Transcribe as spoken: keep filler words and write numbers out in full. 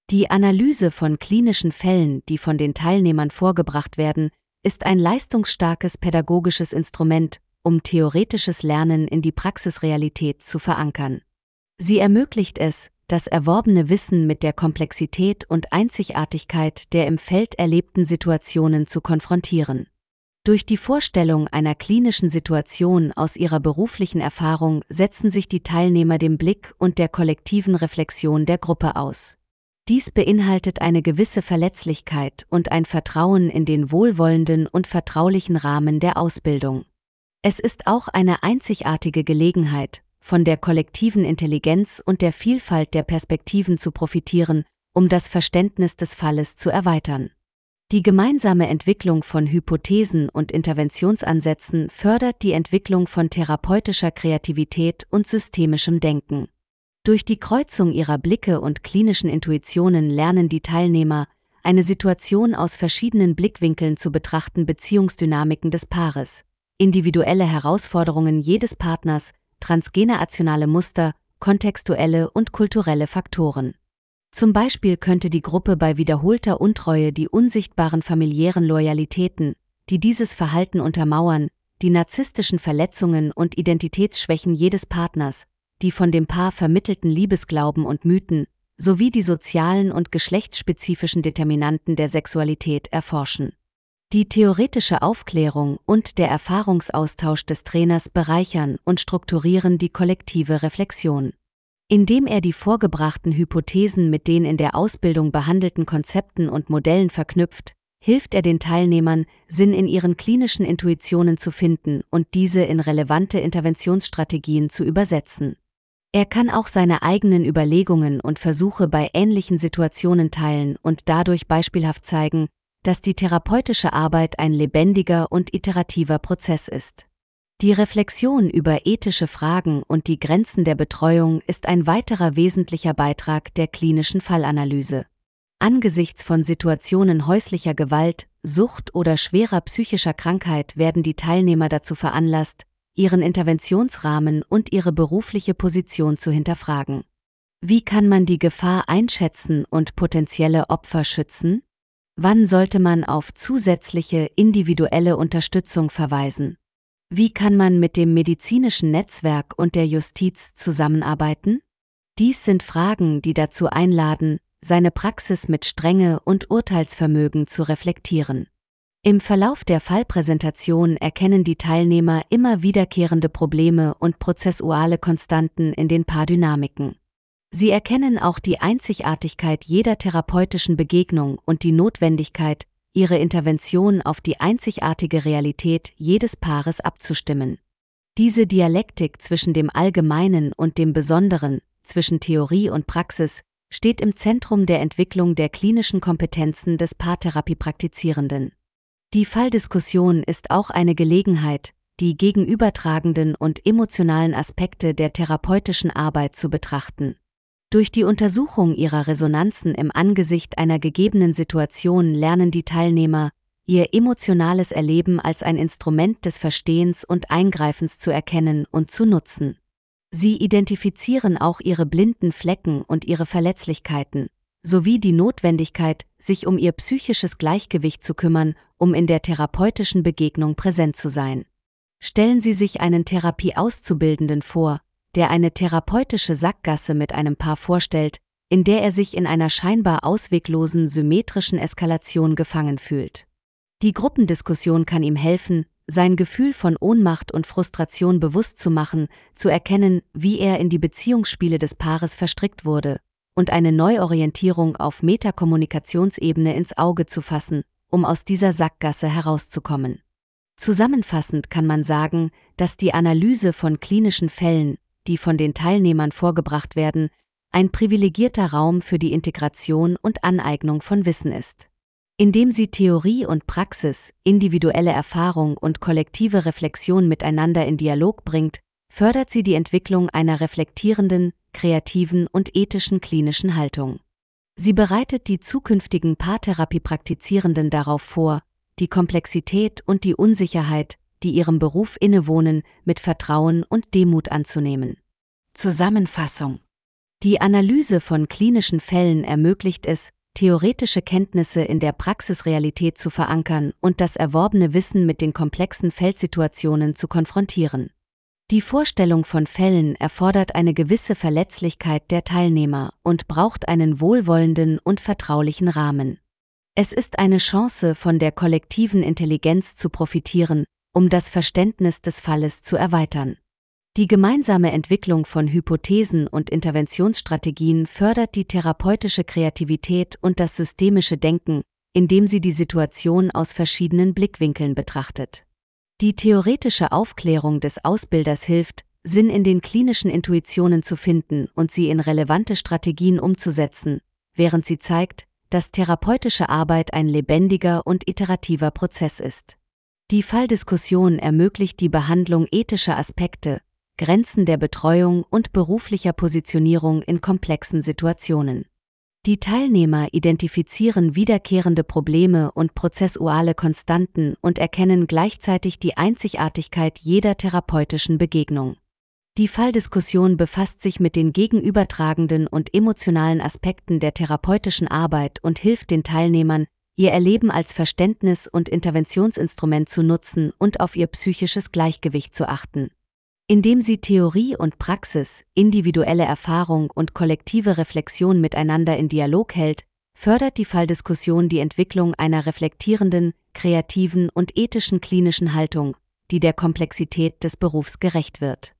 Die Analyse von klinischen Fällen, die von den Teilnehmern vorgebracht werden, ist ein leistungsstarkes pädagogisches Instrument, um theoretisches Lernen in die Praxisrealität zu verankern. Sie ermöglicht es, das erworbene Wissen mit der Komplexität und Einzigartigkeit der im Feld erlebten Situationen zu konfrontieren. Durch die Vorstellung einer klinischen Situation aus ihrer beruflichen Erfahrung setzen sich die Teilnehmer dem Blick und der kollektiven Reflexion der Gruppe aus. Dies beinhaltet eine gewisse Verletzlichkeit und ein Vertrauen in den wohlwollenden und vertraulichen Rahmen der Ausbildung. Es ist auch eine einzigartige Gelegenheit, von der kollektiven Intelligenz und der Vielfalt der Perspektiven zu profitieren, um das Verständnis des Falles zu erweitern. Die gemeinsame Entwicklung von Hypothesen und Interventionsansätzen fördert die Entwicklung von therapeutischer Kreativität und systemischem Denken. Durch die Kreuzung ihrer Blicke und klinischen Intuitionen lernen die Teilnehmer, eine Situation aus verschiedenen Blickwinkeln zu betrachten, Beziehungsdynamiken des Paares, individuelle Herausforderungen jedes Partners, transgenerationale Muster, kontextuelle und kulturelle Faktoren. Zum Beispiel könnte die Gruppe bei wiederholter Untreue die unsichtbaren familiären Loyalitäten, die dieses Verhalten untermauern, die narzisstischen Verletzungen und Identitätsschwächen jedes Partners, die von dem Paar vermittelten Liebesglauben und Mythen, sowie die sozialen und geschlechtsspezifischen Determinanten der Sexualität erforschen. Die theoretische Aufklärung und der Erfahrungsaustausch des Trainers bereichern und strukturieren die kollektive Reflexion. Indem er die vorgebrachten Hypothesen mit den in der Ausbildung behandelten Konzepten und Modellen verknüpft, hilft er den Teilnehmern, Sinn in ihren klinischen Intuitionen zu finden und diese in relevante Interventionsstrategien zu übersetzen. Er kann auch seine eigenen Überlegungen und Versuche bei ähnlichen Situationen teilen und dadurch beispielhaft zeigen, dass die therapeutische Arbeit ein lebendiger und iterativer Prozess ist. Die Reflexion über ethische Fragen und die Grenzen der Betreuung ist ein weiterer wesentlicher Beitrag der klinischen Fallanalyse. Angesichts von Situationen häuslicher Gewalt, Sucht oder schwerer psychischer Krankheit werden die Teilnehmer dazu veranlasst, ihren Interventionsrahmen und ihre berufliche Position zu hinterfragen. Wie kann man die Gefahr einschätzen und potenzielle Opfer schützen? Wann sollte man auf zusätzliche individuelle Unterstützung verweisen? Wie kann man mit dem medizinischen Netzwerk und der Justiz zusammenarbeiten? Dies sind Fragen, die dazu einladen, seine Praxis mit Strenge und Urteilsvermögen zu reflektieren. Im Verlauf der Fallpräsentation erkennen die Teilnehmer immer wiederkehrende Probleme und prozessuale Konstanten in den Paardynamiken. Sie erkennen auch die Einzigartigkeit jeder therapeutischen Begegnung und die Notwendigkeit, ihre Intervention auf die einzigartige Realität jedes Paares abzustimmen. Diese Dialektik zwischen dem Allgemeinen und dem Besonderen, zwischen Theorie und Praxis, steht im Zentrum der Entwicklung der klinischen Kompetenzen des Paartherapiepraktizierenden. Die Falldiskussion ist auch eine Gelegenheit, die gegenübertragenden und emotionalen Aspekte der therapeutischen Arbeit zu betrachten. Durch die Untersuchung ihrer Resonanzen im Angesicht einer gegebenen Situation lernen die Teilnehmer, ihr emotionales Erleben als ein Instrument des Verstehens und Eingreifens zu erkennen und zu nutzen. Sie identifizieren auch ihre blinden Flecken und ihre Verletzlichkeiten, sowie die Notwendigkeit, sich um ihr psychisches Gleichgewicht zu kümmern, um in der therapeutischen Begegnung präsent zu sein. Stellen Sie sich einen Therapieauszubildenden vor, der eine therapeutische Sackgasse mit einem Paar vorstellt, in der er sich in einer scheinbar ausweglosen symmetrischen Eskalation gefangen fühlt. Die Gruppendiskussion kann ihm helfen, sein Gefühl von Ohnmacht und Frustration bewusst zu machen, zu erkennen, wie er in die Beziehungsspiele des Paares verstrickt wurde, und eine Neuorientierung auf Metakommunikationsebene ins Auge zu fassen, um aus dieser Sackgasse herauszukommen. Zusammenfassend kann man sagen, dass die Analyse von klinischen Fällen, die von den Teilnehmern vorgebracht werden, ein privilegierter Raum für die Integration und Aneignung von Wissen ist. Indem sie Theorie und Praxis, individuelle Erfahrung und kollektive Reflexion miteinander in Dialog bringt, fördert sie die Entwicklung einer reflektierenden, kreativen und ethischen klinischen Haltung. Sie bereitet die zukünftigen Paartherapie-Praktizierenden darauf vor, die Komplexität und die Unsicherheit, die ihrem Beruf innewohnen, mit Vertrauen und Demut anzunehmen. Zusammenfassung: Die Analyse von klinischen Fällen ermöglicht es, theoretische Kenntnisse in der Praxisrealität zu verankern und das erworbene Wissen mit den komplexen Feldsituationen zu konfrontieren. Die Vorstellung von Fällen erfordert eine gewisse Verletzlichkeit der Teilnehmer und braucht einen wohlwollenden und vertraulichen Rahmen. Es ist eine Chance, von der kollektiven Intelligenz zu profitieren, um das Verständnis des Falles zu erweitern. Die gemeinsame Entwicklung von Hypothesen und Interventionsstrategien fördert die therapeutische Kreativität und das systemische Denken, indem sie die Situation aus verschiedenen Blickwinkeln betrachtet. Die theoretische Aufklärung des Ausbilders hilft, Sinn in den klinischen Intuitionen zu finden und sie in relevante Strategien umzusetzen, während sie zeigt, dass therapeutische Arbeit ein lebendiger und iterativer Prozess ist. Die Falldiskussion ermöglicht die Behandlung ethischer Aspekte, Grenzen der Betreuung und beruflicher Positionierung in komplexen Situationen. Die Teilnehmer identifizieren wiederkehrende Probleme und prozessuale Konstanten und erkennen gleichzeitig die Einzigartigkeit jeder therapeutischen Begegnung. Die Falldiskussion befasst sich mit den gegenübertragenden und emotionalen Aspekten der therapeutischen Arbeit und hilft den Teilnehmern, ihr Erleben als Verständnis- und Interventionsinstrument zu nutzen und auf ihr psychisches Gleichgewicht zu achten. Indem sie Theorie und Praxis, individuelle Erfahrung und kollektive Reflexion miteinander in Dialog hält, fördert die Falldiskussion die Entwicklung einer reflektierenden, kreativen und ethischen klinischen Haltung, die der Komplexität des Berufs gerecht wird.